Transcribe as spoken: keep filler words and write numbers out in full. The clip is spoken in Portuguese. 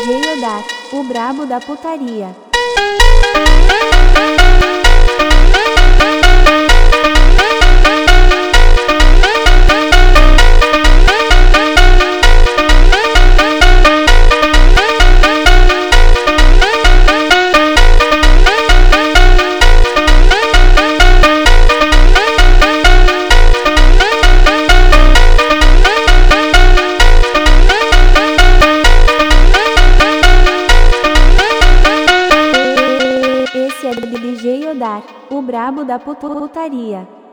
D J Odar, o brabo da putaria. Esse é D J Odar, o brabo da putaria.